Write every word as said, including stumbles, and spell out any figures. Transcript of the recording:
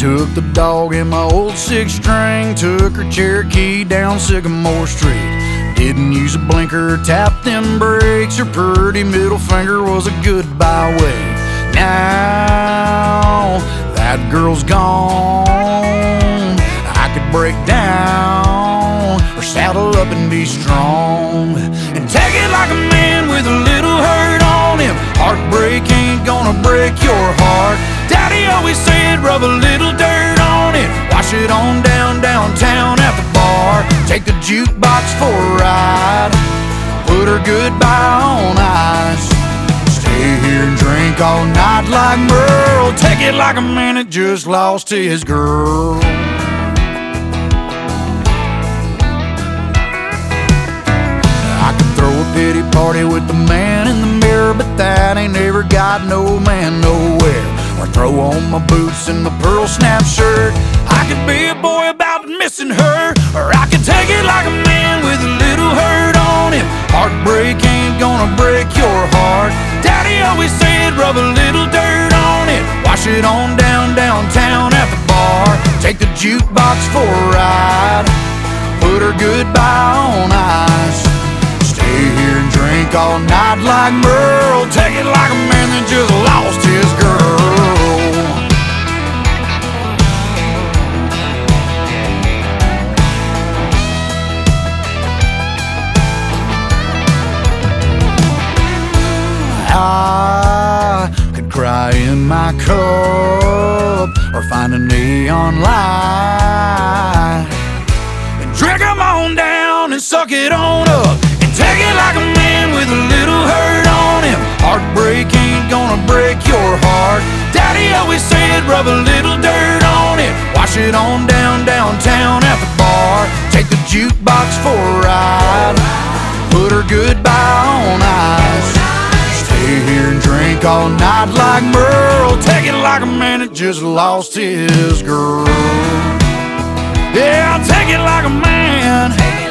took the dog in my old six string, took her Cherokee down Sycamore Street. Didn't use a blinker, tapped them brakes. Her pretty middle finger was a goodbye wave. Now that girl's gone, I could break down or saddle up and be strong and take it like a man with a little hurt on him. Heartbreak ain't gonna break your heart. Daddy always said rub a little dirt on it, wash it on down downtown at the bar. Take the jukebox for a ride, put her goodbye on ice. Stay here and drink all night like Merle. Take it like a man that just lost his girl. I could throw a pity party with the man in the mirror, but that ain't never got no man nowhere. Or throw on my boots and my pearl snap shirt. I could be a boy about missing her, or I could take it like a man with a little hurt on him. Heartbreak ain't gonna break your heart. Daddy always said rub a little dirt on it, wash it on down downtown at the bar. Take the jukebox for a ride, put her goodbye on ice. Stay here and drink all night like Merle. Take it like a man that just lost his girl. I could cry in my cup or find a neon light and drink 'em on down and suck it on up and take it like a man with a little hurt on him. Heartbreak ain't gonna break your heart. Daddy always said rub a little dirt on it, wash it on down downtown at the bar. Take the jukebox for a ride, put her goodbye on ice. Stay here and drink all night like Merle. Take it like a man that just lost his girl. Yeah, I'll take it like a man.